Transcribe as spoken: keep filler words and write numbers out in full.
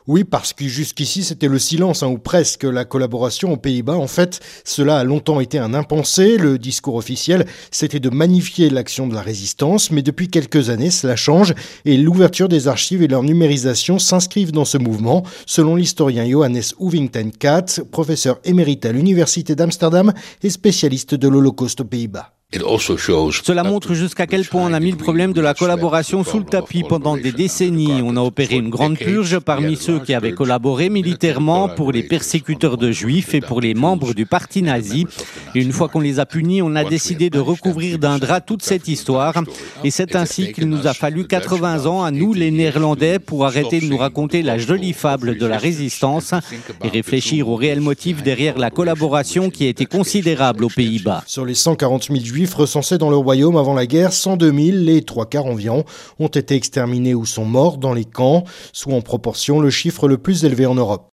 Oui, parce que jusqu'ici, c'était le silence, hein, ou presque, la collaboration aux Pays-Bas. En fait, cela a longtemps été un impensé. Le discours officiel, c'était de magnifier l'action de la résistance. Mais depuis quelques années, cela change et l'ouverture des archives et leur numérisation s'inscrivent dans ce mouvement, selon l'historien Johannes Uvington-Katt, professeur émérite à l'Université d'Amsterdam et spécialiste de l'Holocauste aux Pays-Bas. Cela montre jusqu'à quel point on a mis le problème de la collaboration sous le tapis pendant des décennies. On a opéré une grande purge parmi ceux qui avaient collaboré militairement pour les persécuteurs de juifs et pour les membres du parti nazi. Et une fois qu'on les a punis, on a décidé de recouvrir d'un drap toute cette histoire. Et c'est ainsi qu'il nous a fallu quatre-vingts ans à nous, les Néerlandais, pour arrêter de nous raconter la jolie fable de la résistance et réfléchir aux réels motifs derrière la collaboration qui a été considérable aux Pays-Bas. Sur les cent quarante mille juifs recensés dans le royaume avant la guerre, cent deux mille, les trois quarts environ, ont été exterminés ou sont morts dans les camps, soit en proportion le chiffre le plus élevé en Europe.